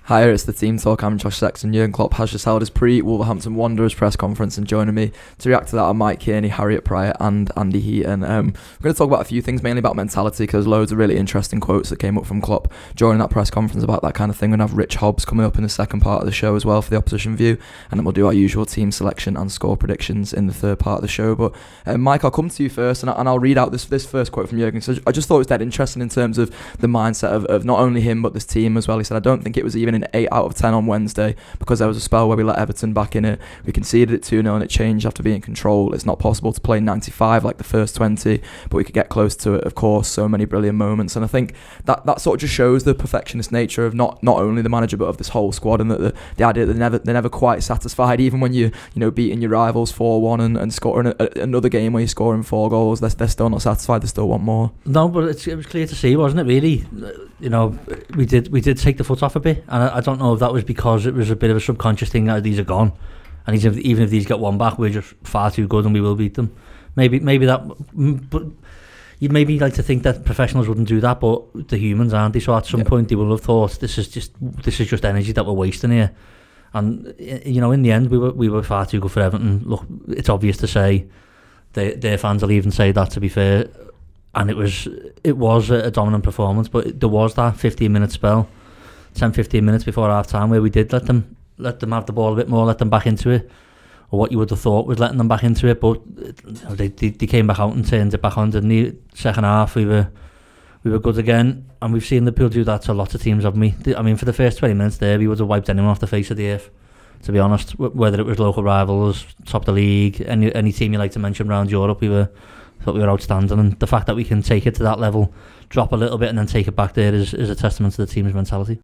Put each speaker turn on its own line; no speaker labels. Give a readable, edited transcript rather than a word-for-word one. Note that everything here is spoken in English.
Hi, it's the Team Talk. I'm Josh Sexton. Jurgen Klopp has just held his pre-Wolverhampton Wanderers press conference, and joining me to react to that are Mike Kearney, Harriet Pryor and Andy Heaton. We're going to talk about a few things, mainly about mentality, because loads of really interesting quotes that came up from Klopp during that press conference about that kind of thing. We're going to have Rich Hobbs coming up in the second part of the show as well for the opposition view, and then we'll do our usual team selection and score predictions in the third part of the show. But Mike, I'll come to you first, and I'll read out this first quote from Jurgen. So I just thought it was dead interesting in terms of the mindset of not only him but this team as well. He said, "I don't think it was even an 8 out of 10 on Wednesday because there was a spell where we let Everton back in it. We conceded it 2-0 and it changed after being in control. It's not possible to play 95 like the first 20, but we could get close to it, of course. So many brilliant moments." And I think that sort of just shows the perfectionist nature of not only the manager but of this whole squad, and that the idea that they're never quite satisfied, even when you beating your rivals 4-1 and scoring another game where you're scoring 4 goals. They're still not satisfied. They still want more.
No, but it was clear to see, wasn't it? Really, we did take the foot off a bit, and I don't know if that was because it was a bit of a subconscious thing that these are gone, and even if these get one back, we're just far too good and we will beat them. Maybe that, but you'd maybe like to think that professionals wouldn't do that, but the humans aren't they? So at some point they will have thought this is just energy that we're wasting here. And in the end, we were far too good for Everton. Look, it's obvious to say their fans will even say that, to be fair. And it was a dominant performance, but there was that 15-minute spell, 10-15 minutes before half time, where we did let them have the ball a bit more, let them back into it, or what you would have thought was letting them back into it. But they came back out and turned it back on, didn't they? Second half, we were good again, and we've seen Liverpool do that to lots of teams, haven't we? I mean, for the first 20 minutes there, we would have wiped anyone off the face of the earth, to be honest. Whether it was local rivals, top of the league, any team you like to mention around Europe, thought we were outstanding. And the fact that we can take it to that level, drop a little bit and then take it back there is a testament to the team's mentality.